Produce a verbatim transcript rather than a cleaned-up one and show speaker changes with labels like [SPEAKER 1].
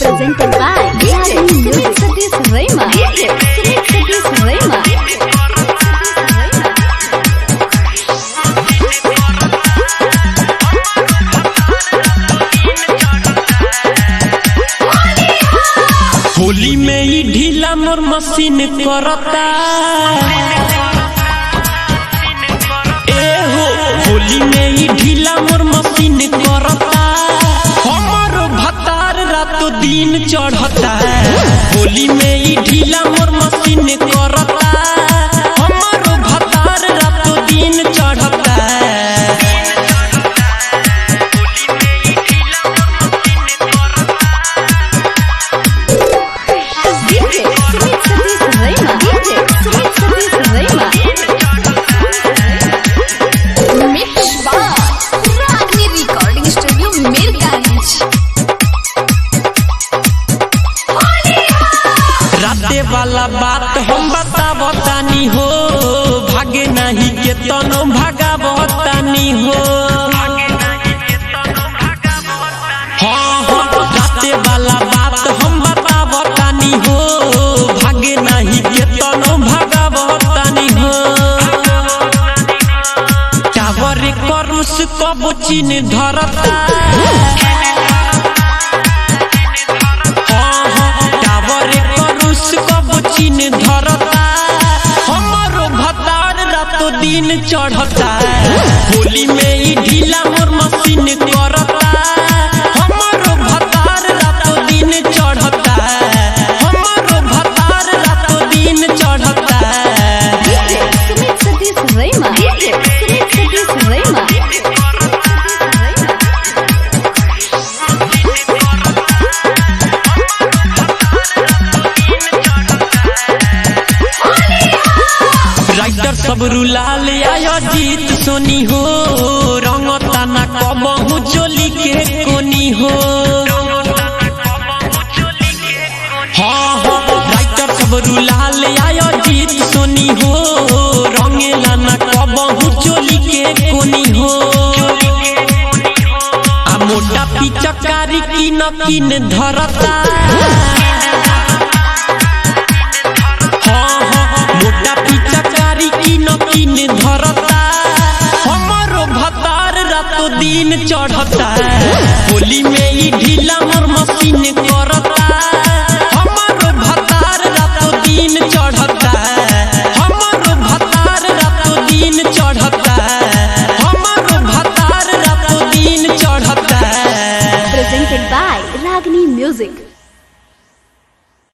[SPEAKER 1] Presented by Sumit Satish Rema. Sumit Satish Rema.
[SPEAKER 2] Holi में ही ढीला मोर machine करता ए हो होली में ही ढीला मोर मशीन करता हमारो भतार रातो दिन चढ़ता होली में ही ढीला मोर मशीन करता हमारो भतार रातो दिन चढ़ता राते वाला बात हम बतावतानी हो भागे नहीं के तनो भागावतानी हो हाँ हाँ राते वाला बात हम बतावतानी हो भागे नहीं के तनो भागावतानी हो टावर करुस कब चीन धरता चीन धरता हमारो भतार रातो दिन चढ़ता होली में ही ढीला मोर मशीन करता हमारो भतार रातो दिन चढ़ता हमारो भतार रातो दिन चढ़ता
[SPEAKER 1] Sumit Satish Rema. Sumit Satish Rema.
[SPEAKER 2] Writer सब रुलाल आयो जीत सोनी हो रंगता ना कबहू चोली के कोनी हो हाँ हाँ राइटर सब रुलाल आयो जीत सोनी हो रंगेला ना कबहू चोली के कोनी हो आ मोटा पिचकारी की न किन धरता मोटा पिचकारी की नकीन धरता हमारो भतार रातो दिन चढ़ता होली में ही ढीला मोर मशीन करता हमारो भतार रातो दिन चढ़ता हमारो भतार रातो दिन चढ़ता हमारो भतार रातो दिन चढ़ता
[SPEAKER 1] Presented by Ragini Music.